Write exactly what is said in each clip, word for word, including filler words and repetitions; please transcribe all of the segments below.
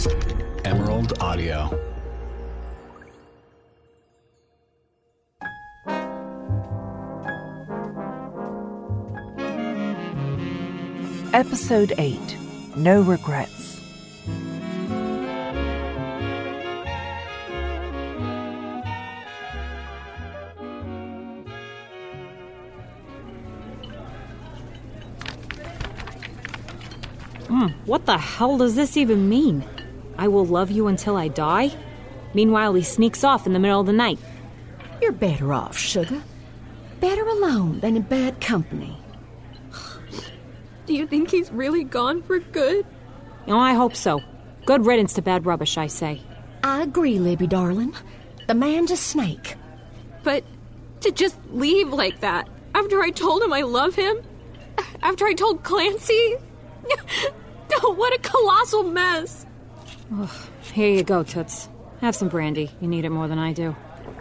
Emerald Audio. Episode eight. No Regrets. Mm, what the hell does this even mean? I will love you until I die? Meanwhile, he sneaks off in the middle of the night. You're better off, sugar. Better alone than in bad company. Do you think he's really gone for good? Oh, I hope so. Good riddance to bad rubbish, I say. I agree, Libby, darling. The man's a snake. But to just leave like that, after I told him I love him? After I told Clancy? Oh, what a colossal mess. Oh, here you go, Toots. Have some brandy. You need it more than I do.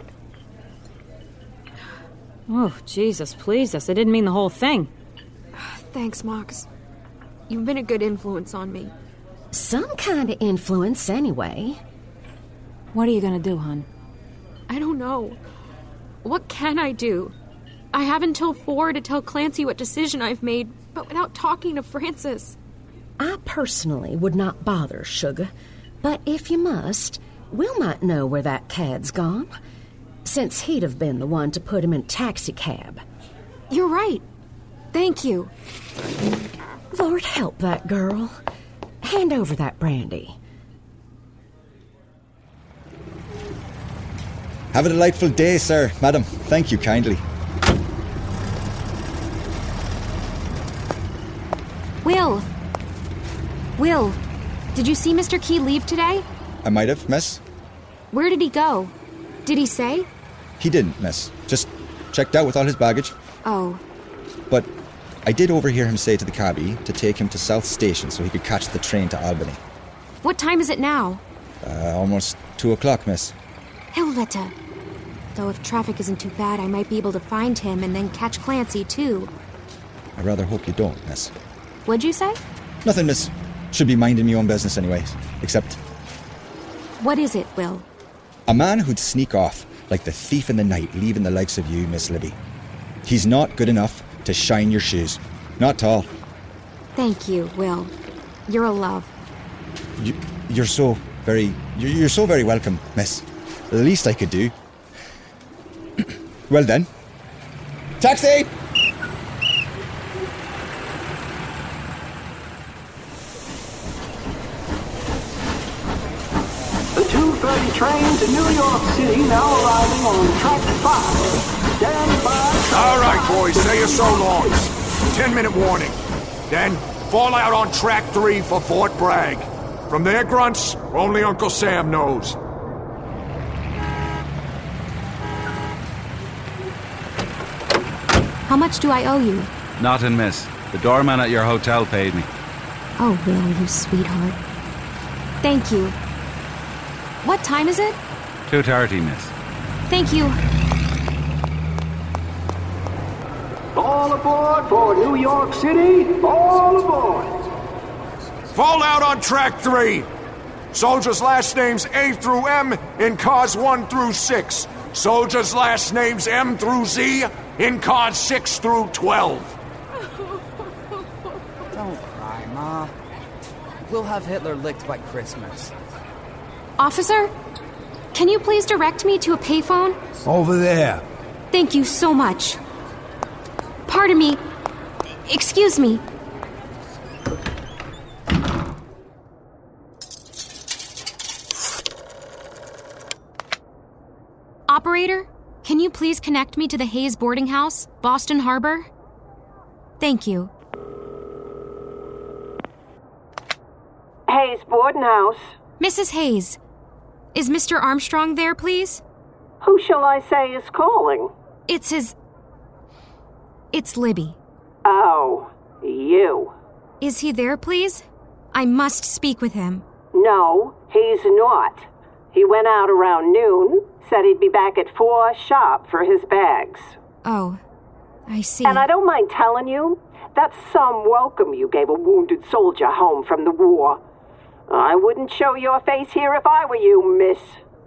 Oh, Jesus, please us. I didn't mean the whole thing. Thanks, Mox. You've been a good influence on me. Some kind of influence, anyway. What are you gonna do, hon? I don't know. What can I do? I have until four to tell Clancy what decision I've made, but without talking to Francis. I personally would not bother, sugar. But if you must, Will might know where that cad's gone, since he'd have been the one to put him in taxicab. You're right. Thank you. Lord help that girl. Hand over that brandy. Have a delightful day, sir. Madam, thank you kindly. Will! Will, did you see Mister Key leave today? I might have, miss. Where did he go? Did he say? He didn't, miss. Just checked out with all his baggage. Oh. But I did overhear him say to the cabbie to take him to South Station so he could catch the train to Albany. What time is it now? Uh, almost two o'clock, miss. Helvete. Though if traffic isn't too bad, I might be able to find him and then catch Clancy, too. I rather hope you don't, miss. What'd you say? Nothing, miss. Should be minding me own business anyways. Except... What is it, Will? A man who'd sneak off like the thief in the night, leaving the likes of you, Miss Libby. He's not good enough to shine your shoes. Not tall. Thank you, Will. You're a love. You, you're so very... You're, you're so very welcome, miss. The least I could do. Well then. Taxi! The two thirty train to New York City now arriving on track five. Stand by. All right, boys, say your so longs. Ten minute warning. Then fall out on track three for Fort Bragg. From there, grunts, only Uncle Sam knows. How much do I owe you? Nothing, miss. The doorman at your hotel paid me. Oh, Will, you sweetheart. Thank you. What time is it? two thirty, miss. Thank you. All aboard for New York City. All aboard. Fall out on track three. Soldiers' last names A through M in cars one through six. Soldiers' last names M through Z in cars six through twelve. Don't cry, Ma. We'll have Hitler licked by Christmas. Officer, can you please direct me to a payphone? Over there. Thank you so much. Pardon me. Excuse me. Operator, can you please connect me to the Hayes boarding house, Boston Harbor? Thank you. Hayes boarding house. Missus Hayes, is Mister Armstrong there, please? Who shall I say is calling? It's his... It's Libby. Oh, you. Is he there, please? I must speak with him. No, he's not. He went out around noon, said he'd be back at four sharp for his bags. Oh, I see. And I don't mind telling you, that's some welcome you gave a wounded soldier home from the war. I wouldn't show your face here if I were you, miss.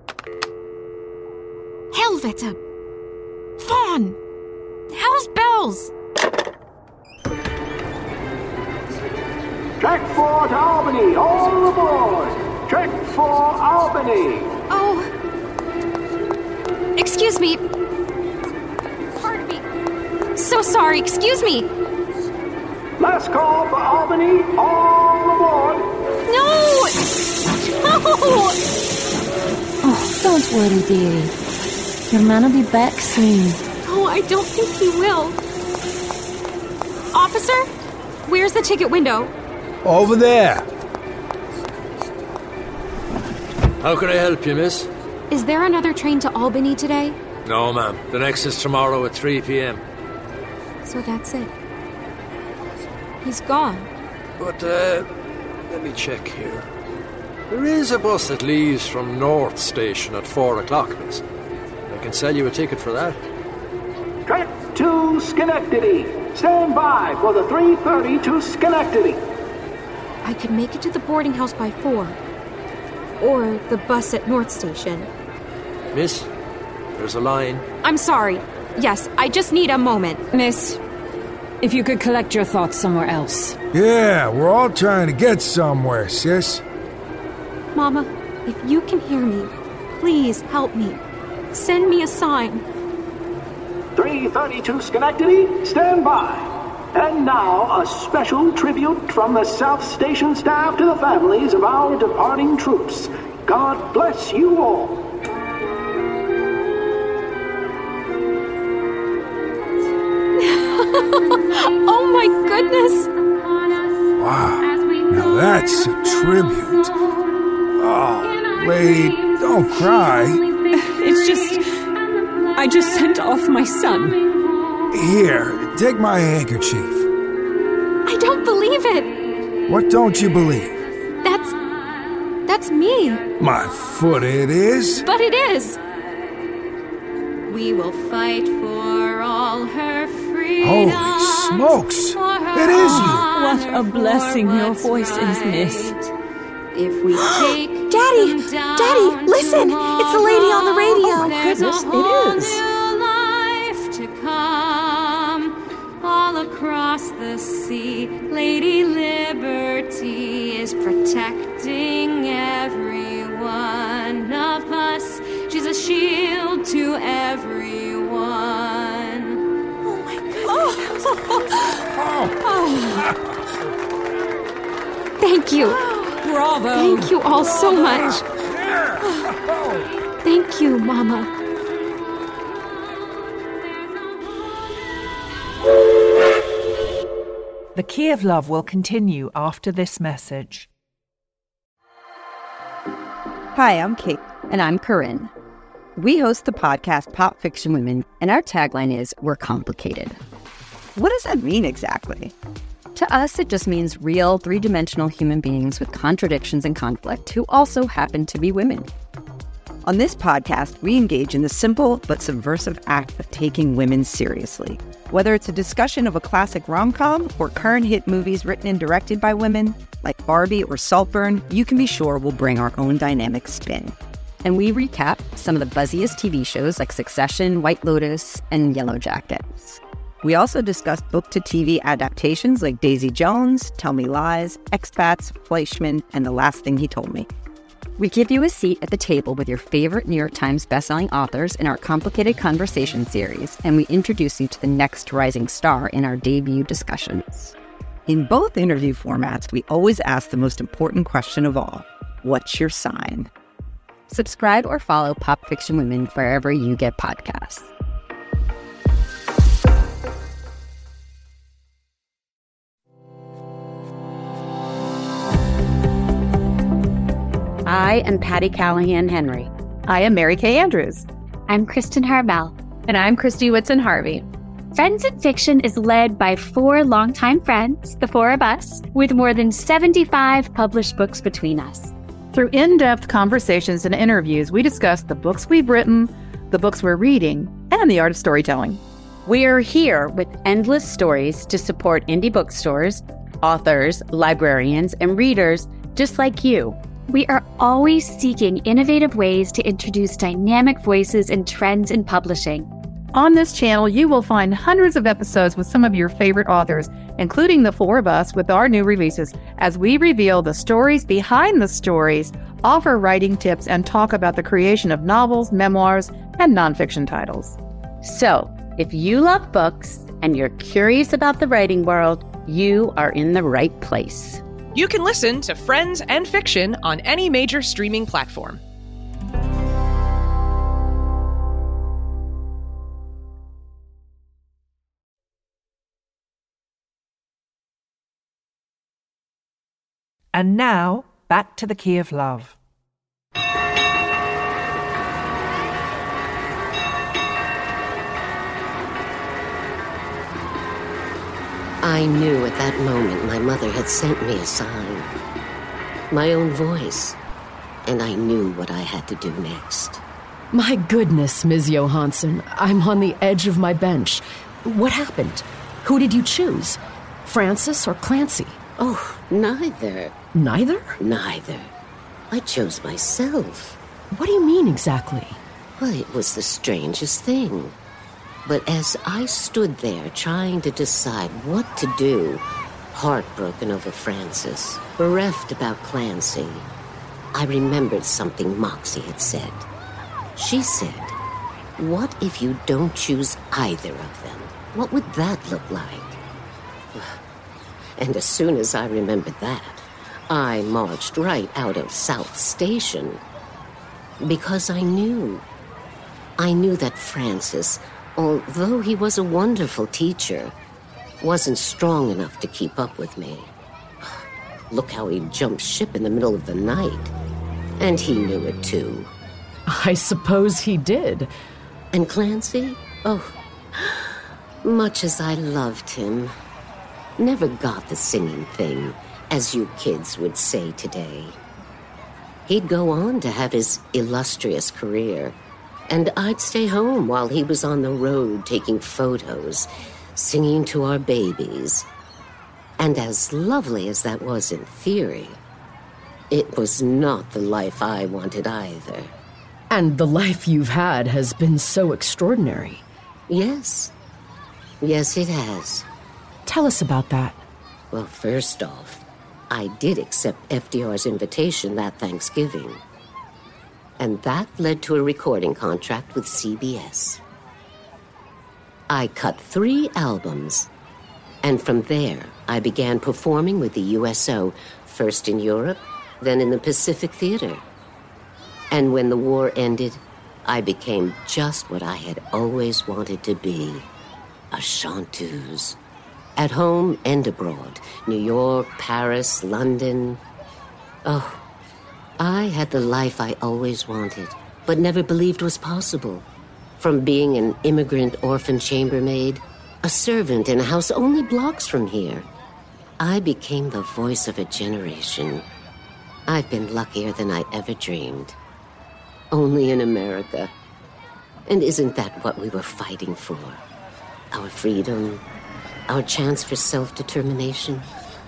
Helvete! Fawn! Hell's bells! Track four to Albany, all aboard! Track four, Albany! Oh. Excuse me. Pardon me. So sorry, excuse me. Last call for Albany, all aboard! No! No! Oh, don't worry, dearie. Your man'll be back soon. Oh, I don't think he will. Officer, where's the ticket window? Over there. How can I help you, miss? Is there another train to Albany today? No, ma'am. The next is tomorrow at three p.m. So that's it. He's gone. But, uh, let me check here. There is a bus that leaves from North Station at four o'clock, miss. I can sell you a ticket for that. Track two, Schenectady. Stand by for the three thirty to Schenectady. I could make it to the boarding house by four. Or the bus at North Station. Miss, there's a line. I'm sorry. Yes, I just need a moment. Miss, if you could collect your thoughts somewhere else. Yeah, we're all trying to get somewhere, sis. Mama, if you can hear me, please help me. Send me a sign. three thirty to Schenectady, stand by. And now, a special tribute from the South Station staff to the families of our departing troops. God bless you all. Oh my goodness! Wow, now that's a tribute. Oh, lady, don't cry. It's just... I just sent off my son. Here, take my handkerchief. I don't believe it. What don't you believe? That's... that's me. My foot it is. But it is. We will fight for all her freedom. Holy smokes! It is you! What a blessing your voice is, miss. If we take Daddy! Daddy, listen! It's the lady on the radio! Oh my goodness, it is. Life to come all across the sea. Lady Liberty is protecting every one of us. She's a shield to everyone. Oh my goodness. Oh. Thank you. Bravo. Thank you all so much. Thank you, Mama. The Key of Love will continue after this message. Hi, I'm Kate. And I'm Corinne. We host the podcast Pop Fiction Women, and our tagline is, "We're complicated." What does that mean exactly? To us, it just means real, three-dimensional human beings with contradictions and conflict who also happen to be women. On this podcast, we engage in the simple but subversive act of taking women seriously. Whether it's a discussion of a classic rom-com or current hit movies written and directed by women, like Barbie or Saltburn, you can be sure we'll bring our own dynamic spin. And we recap some of the buzziest T V shows like Succession, White Lotus, and Yellow Jackets. We also discuss book-to-T V adaptations like Daisy Jones, Tell Me Lies, Expats, Fleischman, and The Last Thing He Told Me. We give you a seat at the table with your favorite New York Times bestselling authors in our Complicated Conversation series, and we introduce you to the next rising star in our debut discussions. In both interview formats, we always ask the most important question of all: what's your sign? Subscribe or follow Pop Fiction Women wherever you get podcasts. I am Patty Callahan Henry. I am Mary Kay Andrews. I'm Kristen Harbell. And I'm Christy Whitson Harvey. Friends in Fiction is led by four longtime friends, the four of us, with more than seventy-five published books between us. Through in-depth conversations and interviews, we discuss the books we've written, the books we're reading, and the art of storytelling. We're here with endless stories to support indie bookstores, authors, librarians, and readers just like you. We are always seeking innovative ways to introduce dynamic voices and trends in publishing. On this channel, you will find hundreds of episodes with some of your favorite authors, including the four of us with our new releases, as we reveal the stories behind the stories, offer writing tips, and talk about the creation of novels, memoirs, and nonfiction titles. So, if you love books and you're curious about the writing world, you are in the right place. You can listen to Friends and Fiction on any major streaming platform. And now, back to the Key of Love. I knew at that moment my mother had sent me a sign. My own voice. And I knew what I had to do next. My goodness, Miz Johansson. I'm on the edge of my bench. What happened? Who did you choose? Francis or Clancy? Oh, neither. Neither? Neither. I chose myself. What do you mean exactly? Well, it was the strangest thing. But as I stood there trying to decide what to do, heartbroken over Francis, bereft about Clancy, I remembered something Moxie had said. She said, "What if you don't choose either of them? What would that look like?" And as soon as I remembered that, I marched right out of South Station. Because I knew. I knew that Francis, although he was a wonderful teacher, wasn't strong enough to keep up with me. Look how he jumped ship in the middle of the night. And he knew it too. I suppose he did. And Clancy? Oh, much as I loved him, never got the singing thing, as you kids would say today. He'd go on to have his illustrious career, and I'd stay home while he was on the road taking photos, singing to our babies. And as lovely as that was in theory, it was not the life I wanted either. And the life you've had has been so extraordinary. Yes. Yes, it has. Tell us about that. Well, first off, I did accept F D R's invitation that Thanksgiving. And that led to a recording contract with C B S. I cut three albums, and from there, I began performing with the U S O, first in Europe, then in the Pacific Theater. And when the war ended, I became just what I had always wanted to be, a chanteuse. At home and abroad, New York, Paris, London. Oh, I had the life I always wanted, but never believed was possible. From being an immigrant orphan chambermaid, a servant in a house only blocks from here, I became the voice of a generation. I've been luckier than I ever dreamed. Only in America. And isn't that what we were fighting for? Our freedom, our chance for self-determination.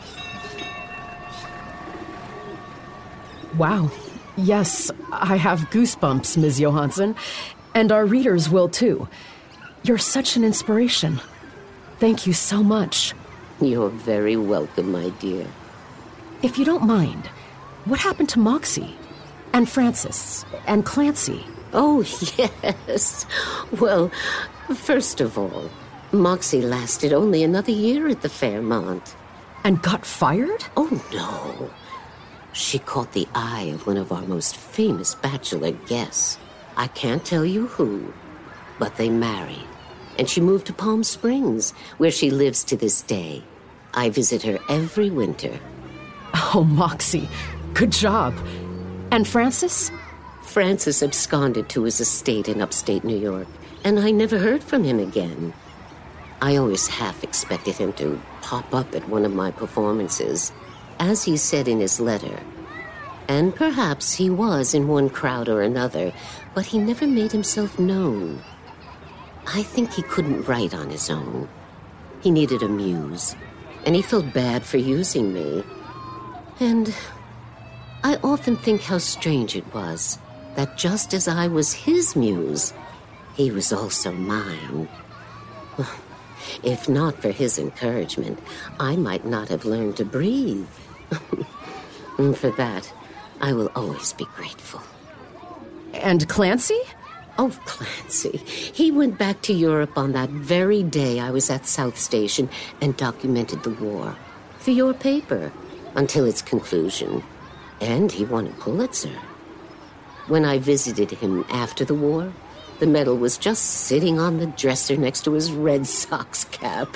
Wow. Yes, I have goosebumps, Miz Johansson. And our readers will, too. You're such an inspiration. Thank you so much. You're very welcome, my dear. If you don't mind, what happened to Moxie? And Francis? And Clancy? Oh, yes. Well, first of all, Moxie lasted only another year at the Fairmont. And got fired? Oh, no. She caught the eye of one of our most famous bachelor guests. I can't tell you who, but they married. And she moved to Palm Springs, where she lives to this day. I visit her every winter. Oh, Moxie, good job. And Francis? Francis absconded to his estate in upstate New York, and I never heard from him again. I always half expected him to pop up at one of my performances, as he said in his letter. And perhaps he was in one crowd or another, but he never made himself known. I think he couldn't write on his own. He needed a muse, and he felt bad for using me. And I often think how strange it was that just as I was his muse, he was also mine. If not for his encouragement, I might not have learned to breathe. And for that, I will always be grateful. And Clancy? Oh, Clancy. He went back to Europe on that very day I was at South Station and documented the war. For your paper. Until its conclusion. And he won a Pulitzer. When I visited him after the war, the medal was just sitting on the dresser next to his Red Sox cap.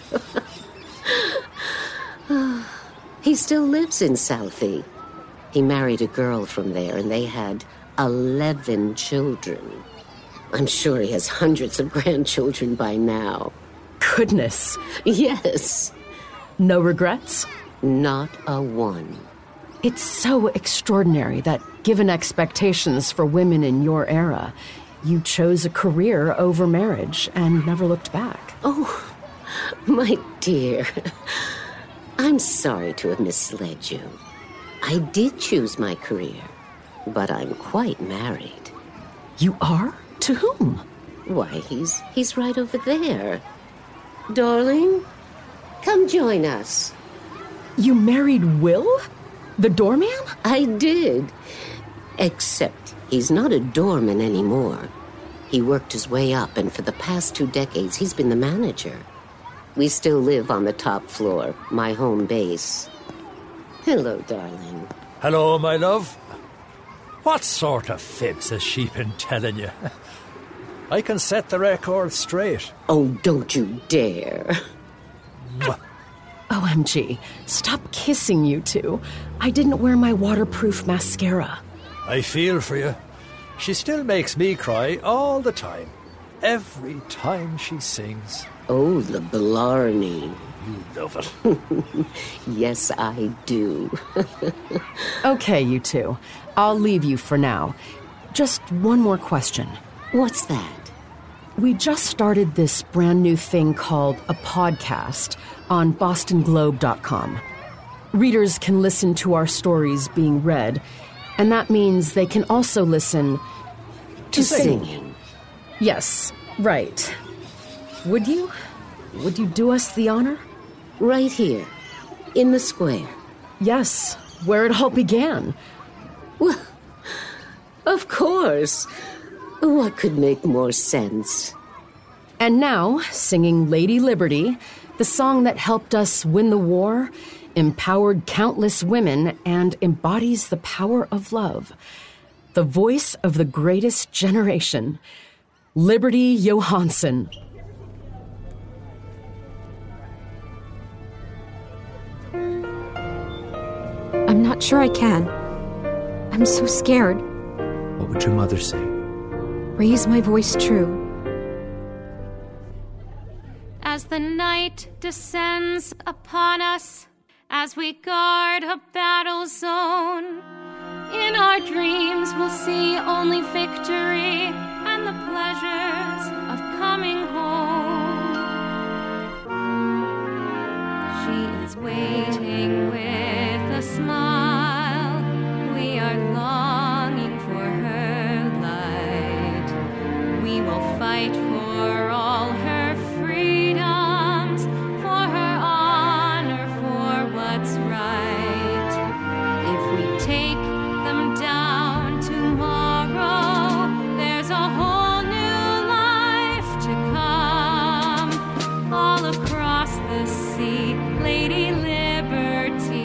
He still lives in Southie. He married a girl from there, and they had eleven children. I'm sure he has hundreds of grandchildren by now. Goodness. Yes. No regrets? Not a one. It's so extraordinary that, given expectations for women in your era, you chose a career over marriage and never looked back. Oh, my dear. I'm sorry to have misled you. I did choose my career, but I'm quite married. You are? To whom? Why, he's he's right over there. Darling, come join us. You married Will? The doorman? I did. Except he's not a doorman anymore. He worked his way up, and for the past two decades, he's been the manager. We still live on the top floor, my home base. Hello, darling. Hello, my love. What sort of fibs has she been telling you? I can set the record straight. Oh, don't you dare. O M G, stop kissing, you two. I didn't wear my waterproof mascara. I feel for you. She still makes me cry all the time. Every time she sings. Oh, the blarney. You love it. Yes, I do. Okay, you two. I'll leave you for now. Just one more question. What's that? We just started this brand new thing called a podcast on boston globe dot com. Readers can listen to our stories being read, and that means they can also listen to, to singing. singing. Yes, right. Would you? Would you do us the honor? Right here, in the square. Yes, where it all began. Well, of course. What could make more sense? And now, singing Lady Liberty, the song that helped us win the war, empowered countless women, and embodies the power of love. The voice of the greatest generation, Liberty Johansson. I'm not sure I can. I'm so scared. What would your mother say? Raise my voice true. As the night descends upon us, as we guard a battle zone, in our dreams we'll see only victory and the pleasures of coming home. She is waiting with a smile. We are longing for her light. We will fight for all her freedoms, for her honor, for what's right. If we take them down tomorrow, there's a whole new life to come. All across the sea, Lady Liberty.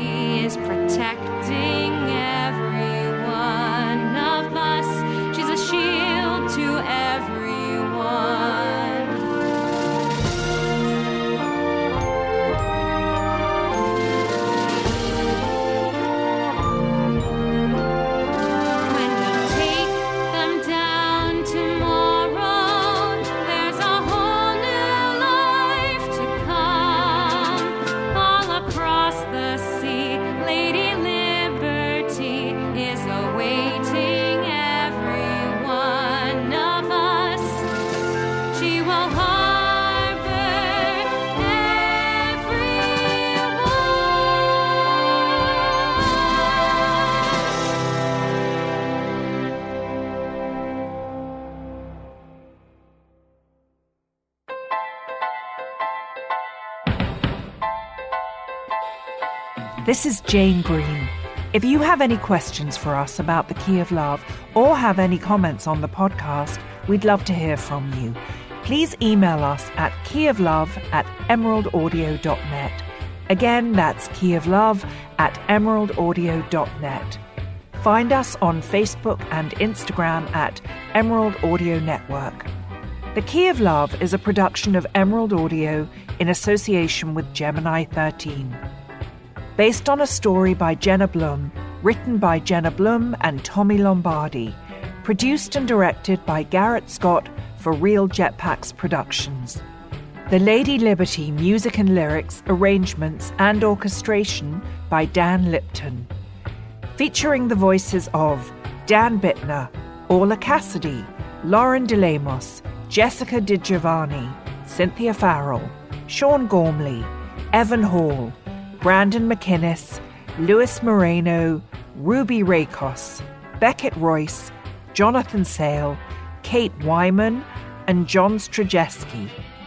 This is Jane Green. If you have any questions for us about The Key of Love or have any comments on the podcast, we'd love to hear from you. Please email us at keyoflove at emeraldaudio dot net. Again, that's keyoflove at emeraldaudio dot net. Find us on Facebook and Instagram at Emerald Audio Network. The Key of Love is a production of Emerald Audio in association with Gemini thirteen. Based on a story by Jenna Bloom, written by Jenna Bloom and Tommy Lombardi, produced and directed by Garrett Scott for Real Jetpacks Productions. The Lady Liberty music and lyrics, arrangements and orchestration by Dan Lipton. Featuring the voices of Dan Bittner, Orla Cassidy, Lauren DeLamos, Jessica DiGiovanni, Cynthia Farrell, Sean Gormley, Evan Hall, Brandon McInnes, Louis Moreno, Ruby Rakos, Beckett Royce, Jonathan Sale, Kate Wyman, and John Strzejeski.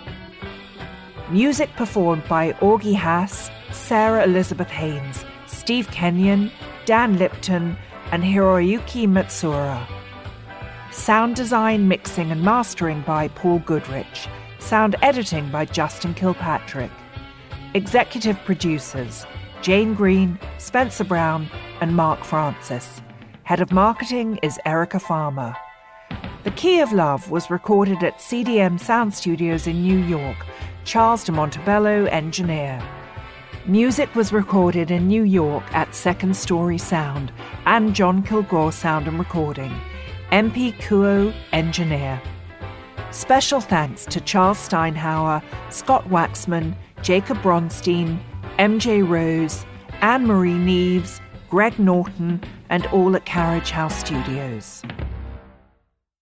Music performed by Augie Haas, Sarah Elizabeth Haynes, Steve Kenyon, Dan Lipton, and Hiroyuki Matsura. Sound design, mixing, and mastering by Paul Goodrich. Sound editing by Justin Kilpatrick. Executive producers, Jane Green, Spencer Brown, and Mark Francis. Head of marketing is Erica Farmer. The Key of Love was recorded at C D M Sound Studios in New York. Charles de Montebello, engineer. Music was recorded in New York at Second Story Sound and John Kilgore Sound and Recording. M P Kuo, engineer. Special thanks to Charles Steinhauer, Scott Waxman, Jacob Bronstein, M J Rose, Anne-Marie Neves, Greg Norton, and all at Carriage House Studios.